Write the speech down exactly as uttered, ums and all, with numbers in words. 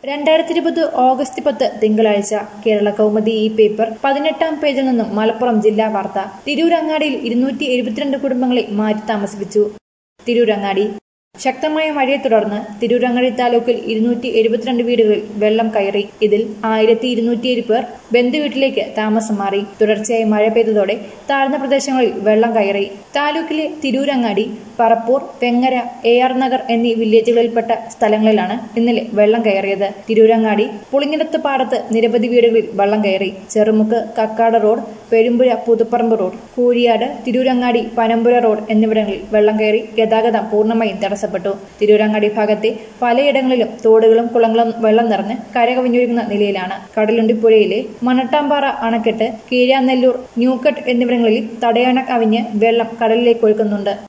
രണ്ടായിരത്തി ഇരുപത് ഓഗസ്റ്റ് പത്ത് തിങ്കളാഴ്ച കേരള കൗമുദി ഈ പേപ്പർ പതിനെട്ടാം പേജിൽ നിന്നും മലപ്പുറം ജില്ലാ വാർത്ത. തിരൂരങ്ങാടിയിൽ ഇരുന്നൂറ്റി എഴുപത്തിരണ്ട് കുടുംബങ്ങളെ മാറ്റി താമസിപ്പിച്ചു. തിരൂരങ്ങാടി ശക്തമായ മഴയെ തുടർന്ന് തിരൂരങ്ങാടി താലൂക്കിൽ ഇരുന്നൂറ്റി എഴുപത്തിരണ്ട് വീടുകളിൽ വെള്ളം കയറി. ഇതിൽ ആയിരത്തി ഇരുന്നൂറ്റിയേഴ് പേർ ബന്ധുവീട്ടിലേക്ക് താമസം മാറി. തുടർച്ചയായി മഴ പെയ്തതോടെ താഴ്ന്ന പ്രദേശങ്ങളിൽ വെള്ളം കയറി. താലൂക്കിലെ തിരൂരങ്ങാടി, പറപ്പൂർ, വെങ്ങര, എ ആർ നഗർ എന്നീ വില്ലേജുകളിൽപ്പെട്ട സ്ഥലങ്ങളിലാണ് ഇന്നലെ വെള്ളം കയറിയത്. തിരൂരങ്ങാടി പുളിങ്ങിടത്ത് പാടത്ത് നിരവധി വീടുകളിൽ വെള്ളം കയറി. Cherumukku, Kakkad road, Perumpuzha, Puthuparamba road, Kooriyad, Tirurangadi, Panambura road എന്നിവിടങ്ങളിൽ വെള്ളം കയറി ഗതാഗതം പൂർണ്ണമായും തടസ്സപ്പെട്ടു. തിരൂരങ്ങാടി ഭാഗത്തെ പലയിടങ്ങളിലും തോടുകളും കുളങ്ങളും വെള്ളം നിറഞ്ഞ് കരകവിഞ്ഞൊഴുകുന്ന നിലയിലാണ്. കടലുണ്ടിപ്പുഴയിലെ മണട്ടാമ്പാറ അണക്കെട്ട്, കീഴാനെല്ലൂർ, ന്യൂക്കട്ട് എന്നിവിടങ്ങളിൽ തടയണ കവിഞ്ഞ് വെള്ളം കടലിലേക്ക് ഒഴുക്കുന്നുണ്ട്.